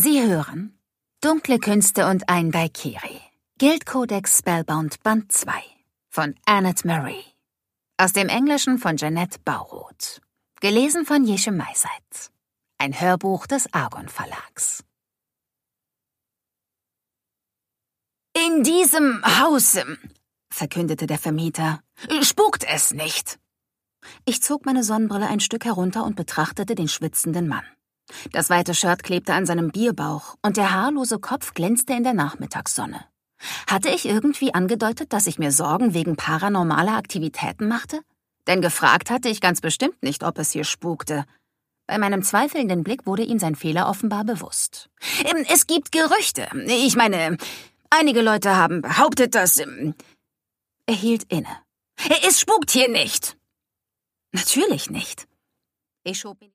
Sie hören Dunkle Künste und ein Daikiri. Guildkodex Spellbound Band 2 von Annette Marie. Aus dem Englischen von Jeanette Bauroth. Gelesen von Jesche Meiseit. Ein Hörbuch des Argon Verlags. »In diesem Haus«, verkündete der Vermieter, »spukt es nicht.« Ich zog meine Sonnenbrille ein Stück herunter und betrachtete den schwitzenden Mann. Das weite Shirt klebte an seinem Bierbauch und der haarlose Kopf glänzte in der Nachmittagssonne. Hatte ich irgendwie angedeutet, dass ich mir Sorgen wegen paranormaler Aktivitäten machte? Denn gefragt hatte ich ganz bestimmt nicht, ob es hier spukte. Bei meinem zweifelnden Blick wurde ihm sein Fehler offenbar bewusst. »Es gibt Gerüchte. Ich meine, einige Leute haben behauptet, dass...« Er hielt inne. »Es spukt hier nicht.« »Natürlich nicht.« Ich schob ihn